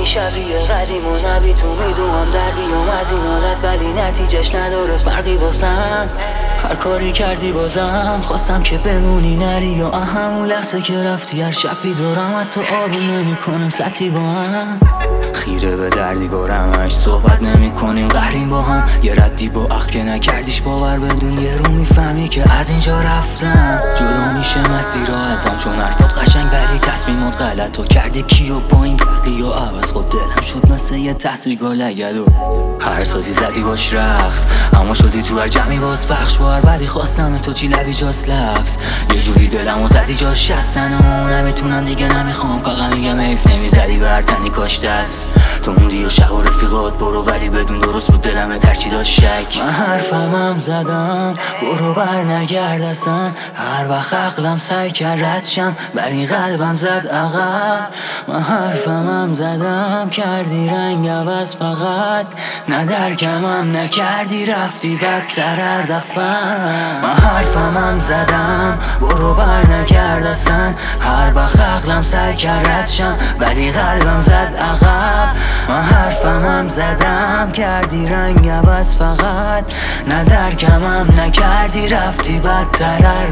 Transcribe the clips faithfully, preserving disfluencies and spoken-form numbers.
این شبیه قدیم و نبی تو میدونم در بیام از این حالت، ولی نتیجهش نداره فرقی واسم. هر کاری کردی بازم خواستم که بمونی نری، یا همون لحظه که رفتی هر شب بیدارم حتی آروم نمیکنه سطحی با هم. خیره به دردی بارمش صحبت نمی کنیم قهریم با هم. یه ردی با عقل که نکردیش باور بدون یه رو میفهمی که از اینجا رفتم جدا میشه مسیرها ازم، چون حرفات قشنگ ولی تصمیمات غلط. تو کردی کیو با این گردی و عوض، خب دلم شد مثل یه تحصیلگاه لگد و هر سازی زدی باش رقص، اما شدی تو هر جمعی باز پخش. با هر بدی خواستم تو چی لبی جاست لفظ، یه جوری دلمو زدی جاش شستن و نمیتونم دیگه نمیخوام. فقط میگم حیف نمیزدی بر تنی کاش دست تو موندی و شب و رفیقات برو، ولی بدون درست بود دلمه ترچی داشت شک. من حرفمم زدم برو بر نگرد اصلا، هر وقت عقلم سعی کرد رد شم ولی قلبم زد عقب. من حرفمم زدم کردی رنگ عوض، فقط نه درکمم نکردی رفتی بدتر هر دفعه. من حرفمم زدم برو بر نگرد اصلا، هر وقت عقلم سعی کرد رد شم ولی قلبم زد عقب. من حرفمم زدم کردی رنگ عوض، فقط نه درکمم نکردی رفتی بدتر هر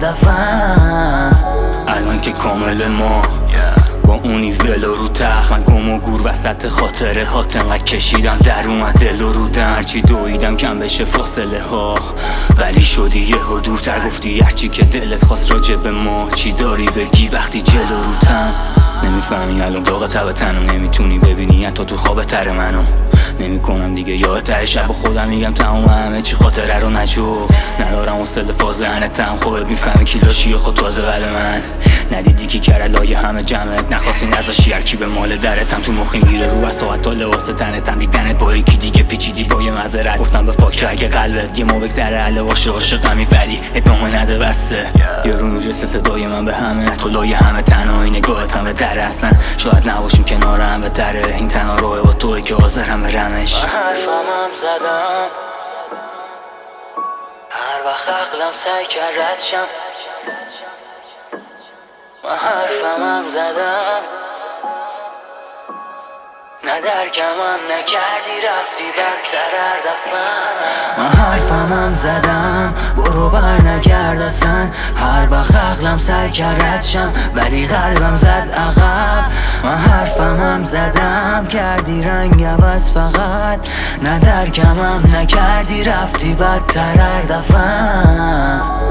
دفعه. الان که کامل ما با اونی ولو رو تخت، من گم و گور وسط خاطره هات انقدر کشیدم در اومد دل و رو درچی دویدم کم بشه فاصله ها، ولی شدی یه ها دورتر. گفتی هرچی که دلت خواست راجع به ما، چی داری بگی وقتی جلو رو تن نمیفهمی الان داغ تب تنو، نمیتونی ببینی حتی تو خواب تر منو. نمی کنم دیگه یاد ته شب با خودم میگم تمام همه چی خاطره رو نجو، ندارم اصل فاز انتم خوبت میفهمی کی لاشی یا خود تازه ولی من ندیدی کی کرد لایه همه جمعت، نخواستی نذاشی هرکی به مال درتم. تو مخی میره رو از ساعت تا لباس تنتم، دیدنت با یکی دیگه پیچیدی با یه معذرت. گفتم به فاکر اگه قلبت یه ما بگذره عله باشه عاشقمی ولی ادامه نده بسته. یه رو میرسه صدای من به همه، تو لایه همه تنهایی نگاهت هم به دره. اصلا شاید نباشیم کنار هم بهتره، این تنها راه با توی که حاضرم برمش. من حرفمم زدم هر وقت عقلم سعی کرد رد شم، من حرفمم زدم نه درکمم نکردی رفتی بدتر هر دفعه. من حرفمم زدم برو بر نگرد اصلا، هر وقت عقلم سعی کرد رد شم ولی قلبم زد عقب. من حرفمم زدم کردی رنگ عوض، فقط نه درکمم نکردی رفتی بدتر هر دفعه.